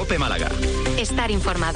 COPE Málaga. Estar informado.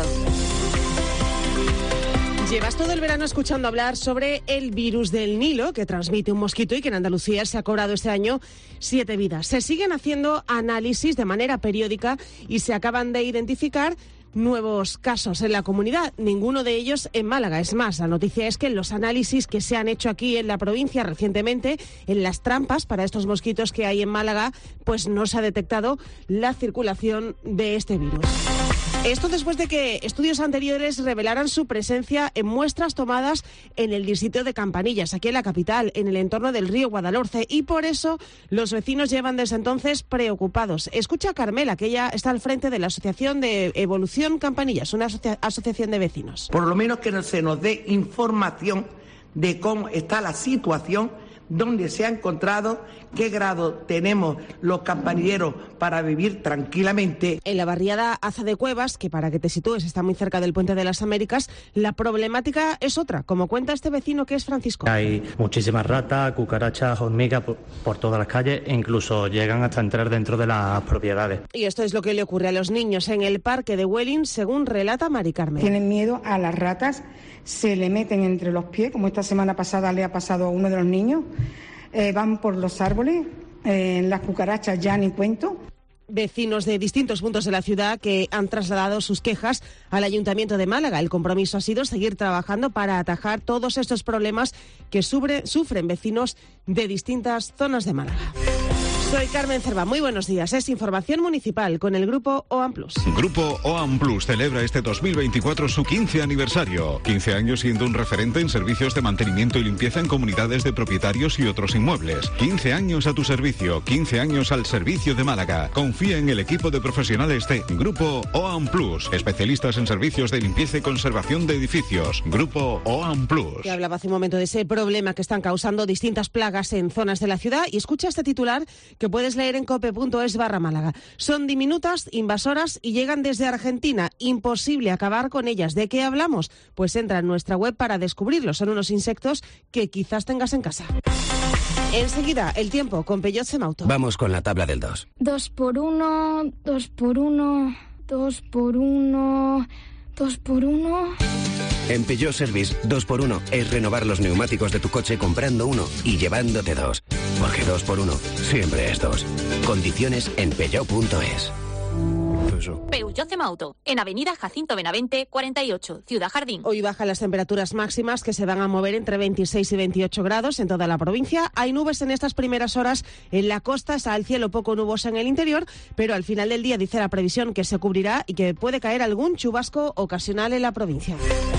Llevas todo el verano escuchando hablar sobre el virus del Nilo, que transmite un mosquito y que en Andalucía se ha cobrado este año 7 vidas. Se siguen haciendo análisis de manera periódica y se acaban de identificar nuevos casos en la comunidad, ninguno de ellos en Málaga. Es más, la noticia es que en los análisis que se han hecho aquí en la provincia recientemente, en las trampas para estos mosquitos que hay en Málaga, pues no se ha detectado la circulación de este virus. Esto después de que estudios anteriores revelaran su presencia en muestras tomadas en el distrito de Campanillas, aquí en la capital, en el entorno del río Guadalhorce, y por eso los vecinos llevan desde entonces preocupados. Escucha a Carmela, que ella está al frente de la Asociación de Evolución Campanillas, una asociación de vecinos. Por lo menos que se nos dé información de cómo está la situación, dónde se ha encontrado, qué grado tenemos los campanilleros para vivir tranquilamente. En la barriada Aza de Cuevas, que para que te sitúes está muy cerca del Puente de las Américas, la problemática es otra, como cuenta este vecino que es Francisco. Hay muchísimas ratas, cucarachas, hormigas por todas las calles e incluso llegan hasta entrar dentro de las propiedades. Y esto es lo que le ocurre a los niños en el parque de Welling, según relata Mari Carmen. Tienen miedo a las ratas, se le meten entre los pies, como esta semana pasada le ha pasado a uno de los niños. Van por los árboles, las cucarachas ya ni cuento. Vecinos de distintos puntos de la ciudad que han trasladado sus quejas al Ayuntamiento de Málaga. El compromiso ha sido seguir trabajando para atajar todos estos problemas que sufren vecinos de distintas zonas de Málaga. Soy Carmen Cerva, muy buenos días. Es Información Municipal con el Grupo OAM Plus. Grupo OAM Plus celebra este 2024 su 15 aniversario. 15 años siendo un referente en servicios de mantenimiento y limpieza en comunidades de propietarios y otros inmuebles. 15 años a tu servicio, 15 años al servicio de Málaga. Confía en el equipo de profesionales de Grupo OAM Plus, especialistas en servicios de limpieza y conservación de edificios. Grupo OAM Plus. Que hablaba hace un momento de ese problema que están causando distintas plagas en zonas de la ciudad, y escucha este titular que puedes leer en cope.es/Málaga. Son diminutas, invasoras y llegan desde Argentina. Imposible acabar con ellas. ¿De qué hablamos? Pues entra en nuestra web para descubrirlo. Son unos insectos que quizás tengas en casa. Enseguida, el tiempo con Peugeot Semauto. Vamos con la tabla del 2. 2 por 1, 2 por 1, 2 por 1, 2 por 1... En Peugeot Service, 2x1 es renovar los neumáticos de tu coche comprando uno y llevándote 2. Porque 2x1 siempre es 2. Condiciones en peugeot.es. Peugeot Semauto, en Avenida Jacinto Benavente, 48, Ciudad Jardín. Hoy bajan las temperaturas máximas, que se van a mover entre 26 y 28 grados en toda la provincia. Hay nubes en estas primeras horas en la costa, está el cielo poco nuboso en el interior, pero al final del día dice la previsión que se cubrirá y que puede caer algún chubasco ocasional en la provincia.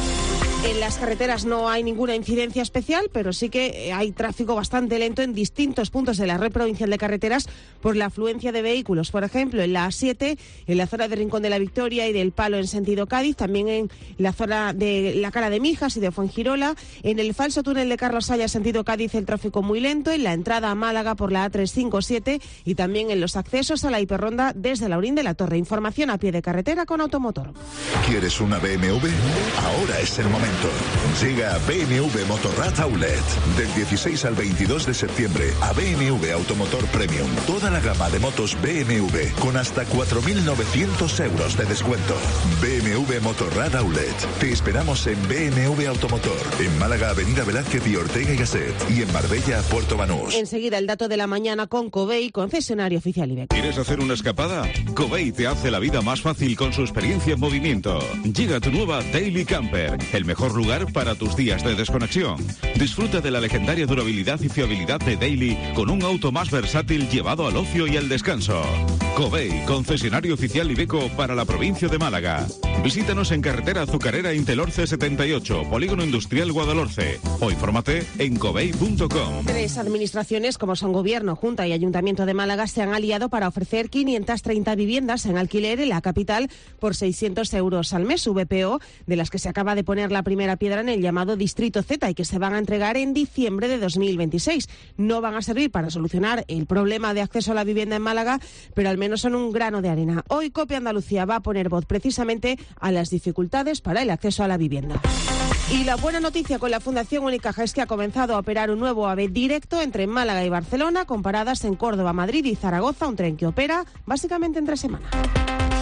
En las carreteras no hay ninguna incidencia especial, pero sí que hay tráfico bastante lento en distintos puntos de la red provincial de carreteras por la afluencia de vehículos. Por ejemplo, en la A7, en la zona de Rincón de la Victoria y del Palo en sentido Cádiz, también en la zona de la Cala de Mijas y de Fuengirola. En el falso túnel de Carlos Saya, sentido Cádiz, el tráfico muy lento. En la entrada a Málaga por la A357 y también en los accesos a la hiperronda desde Laurín de la Torre. Información a pie de carretera con Automotor. ¿Quieres una BMW? Ahora es el momento. Llega a BMW Motorrad Outlet. Del 16 al 22 de septiembre a BMW Automotor Premium. Toda la gama de motos BMW con hasta 4.900 euros de descuento. BMW Motorrad Outlet. Te esperamos en BMW Automotor. En Málaga, Avenida Velázquez y Ortega y Gasset. Y en Marbella, Puerto Banús. Enseguida el dato de la mañana con Covey, concesionario oficial Iveco. ¿Quieres hacer una escapada? Covey te hace la vida más fácil con su experiencia en movimiento. Llega tu nueva Daily Camper, el mejor lugar para tus días de desconexión. Disfruta de la legendaria durabilidad y fiabilidad de Daily con un auto más versátil llevado al ocio y al descanso. Covey, concesionario oficial Iveco para la provincia de Málaga. Visítanos en carretera Azucarera Intelorce 78, Polígono Industrial Guadalhorce, o infórmate en covey.com. 3 administraciones, como son Gobierno, Junta y Ayuntamiento de Málaga, se han aliado para ofrecer 530 viviendas en alquiler en la capital por 600 euros al mes, VPO, de las que se acaba de poner la primera piedra en el llamado Distrito Z y que se van a entregar en diciembre de 2026. No van a servir para solucionar el problema de acceso a la vivienda en Málaga, pero al menos son un grano de arena. Hoy COPE Andalucía va a poner voz precisamente a las dificultades para el acceso a la vivienda. Y la buena noticia con la Fundación Unicaja es que ha comenzado a operar un nuevo AVE directo entre Málaga y Barcelona, con paradas en Córdoba, Madrid y Zaragoza, un tren que opera básicamente entre semana.